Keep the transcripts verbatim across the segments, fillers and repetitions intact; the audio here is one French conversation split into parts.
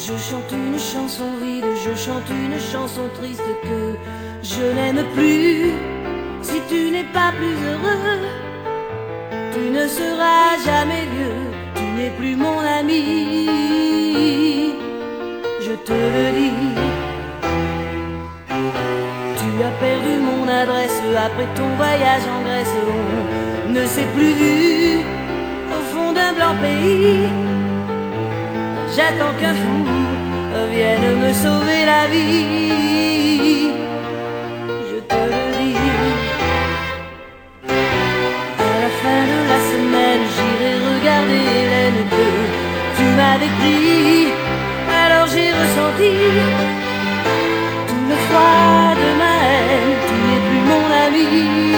Je chante une chanson vide, je chante une chanson triste que je n'aime plus. Si tu n'es pas plus heureux, tu ne seras jamais vieux, tu n'es plus mon ami, je te le dis. Tu as perdu mon adresse après ton voyage en Grèce, on ne s'est plus vu au fond d'un blanc pays. J'attends qu'un fou vienne me sauver la vie, je te le dis. À la fin de la semaine, j'irai regarder Hélène que tu m'avais pris. Alors j'ai ressenti tout le froid de ma haine, tu n'es plus mon ami,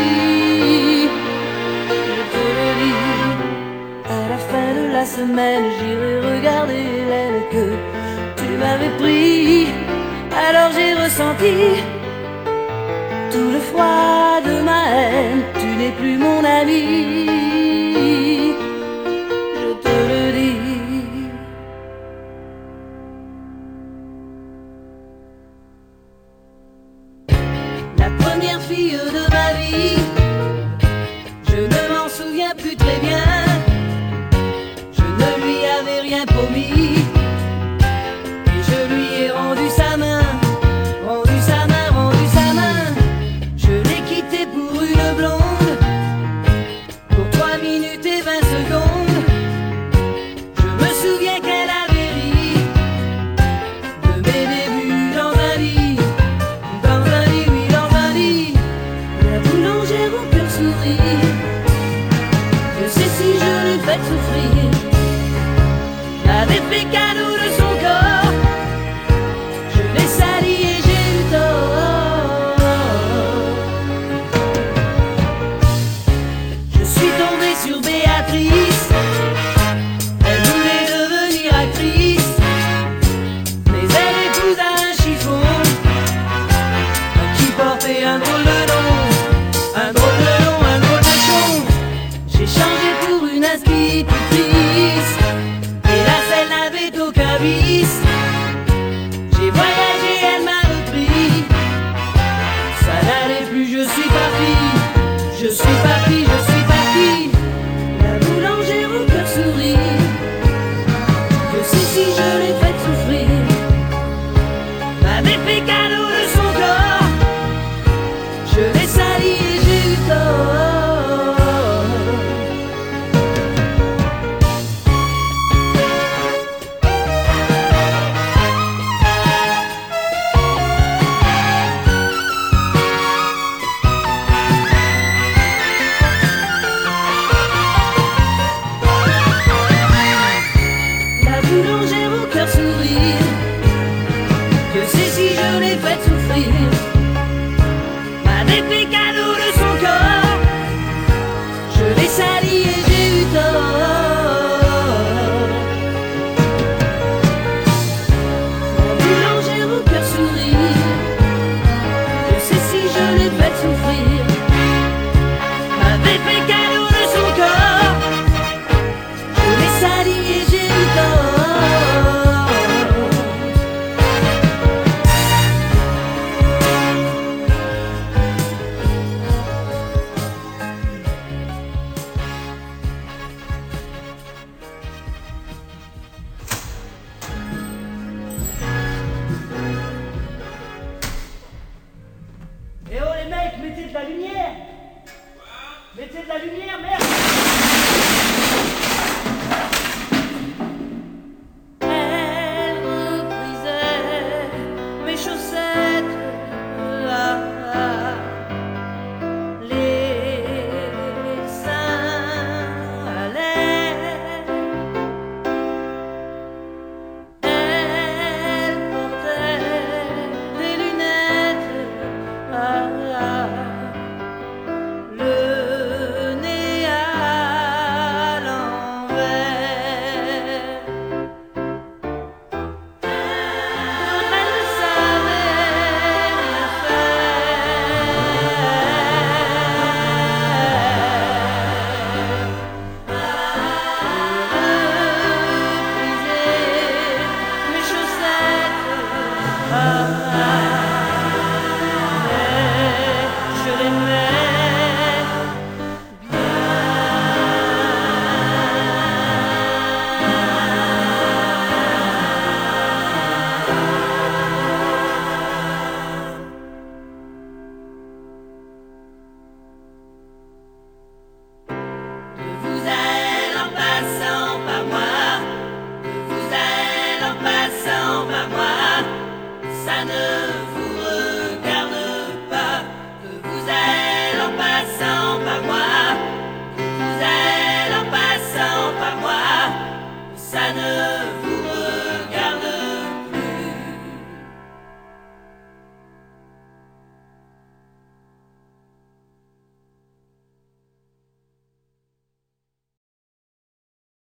je te le dis. À la fin de la semaine, j'irai regarder Hélène que tu m'avais pris. Alors j'ai ressenti tout le froid de ma haine, tu n'es plus mon ami, je te le dis. La première fille de ma vie, je ne m'en souviens plus très bien. Je ne lui avais rien promis et je lui ai rendu sa main, rendu sa main, rendu sa main. Je l'ai quittée pour une blonde, pour trois minutes et vingt secondes. Je me souviens qu'elle avait ri de mes débuts dans un lit, dans un lit, oui, dans un lit. La boulangère au cœur sourit, je sais si je l'ai fait souffrir, m'avait fait cadeau